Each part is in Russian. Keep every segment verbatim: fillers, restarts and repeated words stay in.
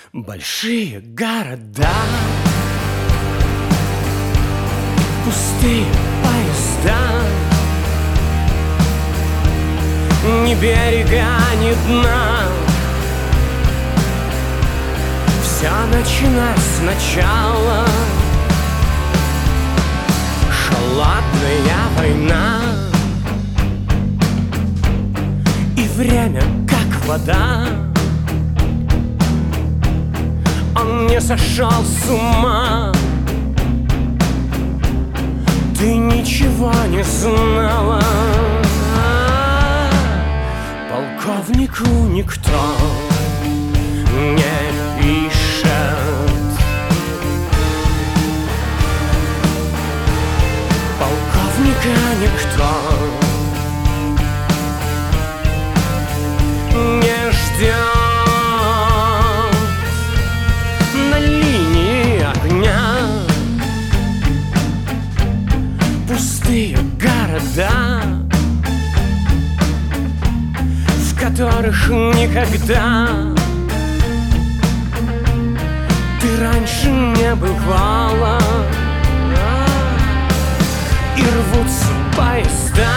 Большие города, пустые поезда, ни берега, ни дна. Все начинать сначала. Холодная война, и время как вода. Он не сошел с ума. Ты ничего не знала. Полковнику никто не пишет. Полковника никто не ждет. На линии огня пустые города, в которых никогда ты раньше не бывала. И рвутся поезда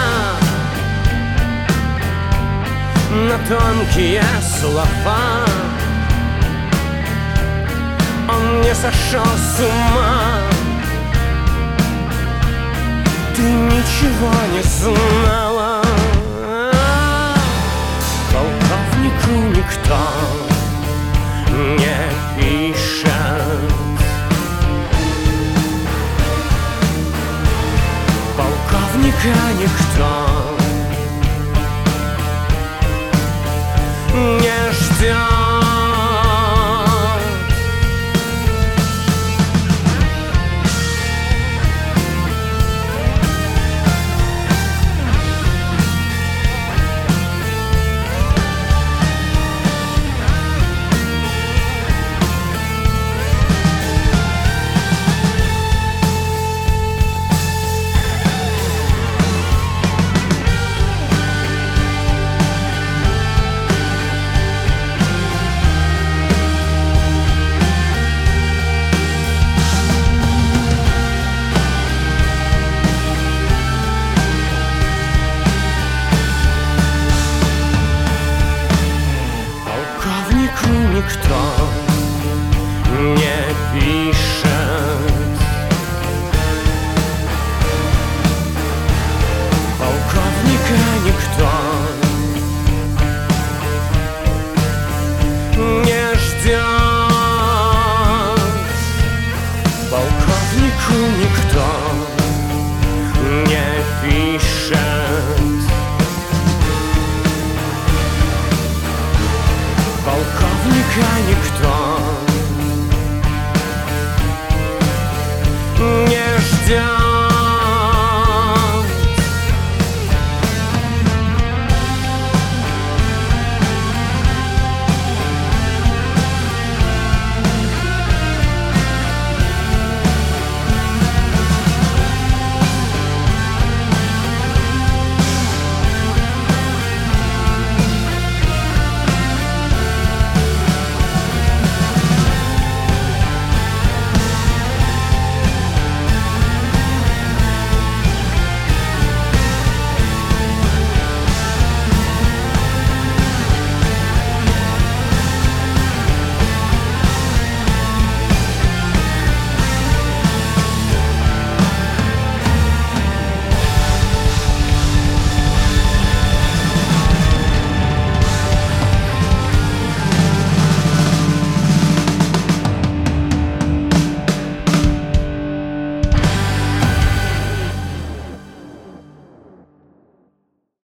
на тонкие слова. Он не сошел с ума. Ты ничего не знала. Полковнику никто не пишет. Полковника никто не ждет. Никто не пишет. Полковника никто не ждет. Полковнику никто не пишет. Полковника никто